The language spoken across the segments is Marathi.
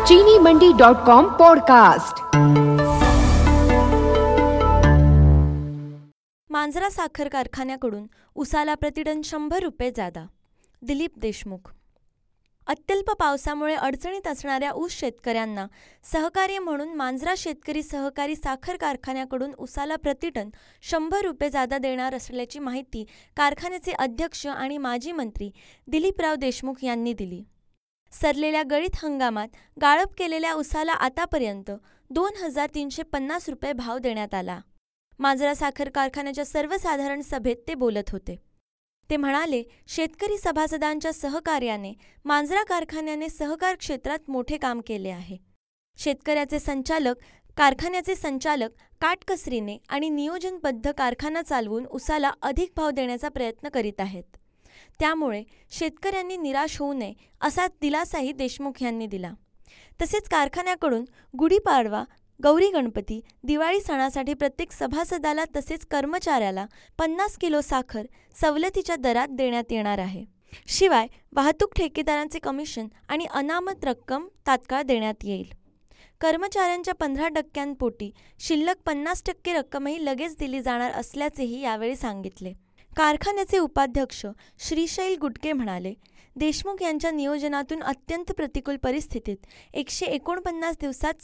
चीनीमंडी.com पॉडकास्ट। मांजरा साखर कारखान्याकडून उसाला प्रतिटन 100 रुपये जादा। दिलीप देशमुख। अत्यल्प पावसामुळे अडचणीत असणाऱ्या ऊस शेतकऱ्यांना सहकार्य म्हणून मांजरा शेतकरी सहकारी साखर कारखान्याकडून उसाला प्रतिटन 100 रुपये जादा देणार असल्याची माहिती कारखान्याचे अध्यक्ष आणि माजी मंत्री दिलीपराव देशमुख यांनी दिली। सरलेल्या गळीत हंगामात गाळप केलेल्या उसाला आतापर्यंत 2350 रुपये भाव देण्यात आला। मांजरा साखर कारखान्याच्या सर्वसाधारण सभेत ते बोलत होते। ते म्हणाले, शेतकरी सभासदांच्या सहकार्याने मांजरा कारखान्याने सहकार क्षेत्रात मोठे काम केले आहे। कारखान्याचे संचालक काटकसरीने आणि नियोजनबद्ध कारखाना चालवून उसाला अधिक भाव देण्याचा प्रयत्न करीत आहेत। त्यामुळे शेतकऱ्यांनी निराश होऊ नये असा दिलासाही देशमुख यांनी दिला। तसेच कारखान्याकडून गुढीपाडवा, गौरी गणपती, दिवाळी सणासाठी प्रत्येक सभासदाला तसेच कर्मचाऱ्याला 50 किलो साखर सवलतीच्या दरात देण्यात येणार आहे। शिवाय वाहतूक ठेकेदारांचे कमिशन आणि अनामत रक्कम तात्काळ देण्यात येईल। कर्मचाऱ्यांच्या 15% शिल्लक 50% रक्कमही लगेच दिली जाणार असल्याचेही यावेळी सांगितले। कारखान्याचे उपाध्यक्ष श्रीशैल गुटके म्हणाले, देशमुख यांच्या नियोजनातून अत्यंत प्रतिकूल परिस्थितीत 149 दिवसात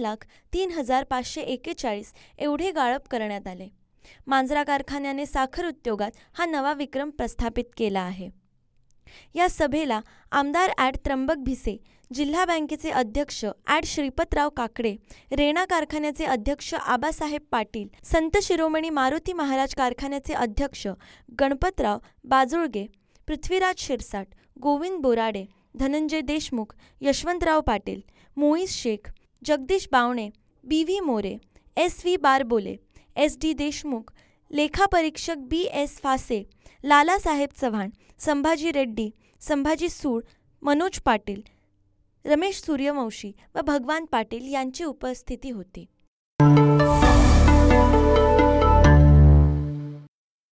7,03,541 एवढे गाळप करण्यात आले। मांजरा कारखान्याने साखर उद्योगात हा नवा विक्रम प्रस्थापित केला आहे। या सभेला आमदार त्र्यंबक भिसे, जिल्हा बँकेचे अध्यक्ष श्रीपतराव काकडे, रेणा कारखान्याचे अध्यक्ष आबासाहेब पाटील, संत शिरोमणी मारुती महाराज कारखान्याचे अध्यक्ष Ganpatrao बाजुळगे, Prithviraj Shirsat, Govind Borade, Dhananjay Deshmukh, Yashwantrao Patil, Moiz Shaikh, Jagdish Bawane, BV More, SV Barbole, SD Deshmukh, लेखापरीक्षक BS फासे, लालासाहेब चव्हाण, संभाजी रेड्डी, संभाजी सूड, मनोज पाटील, रमेश सूर्यवंशी व भगवान पाटील यांची उपस्थिती होती।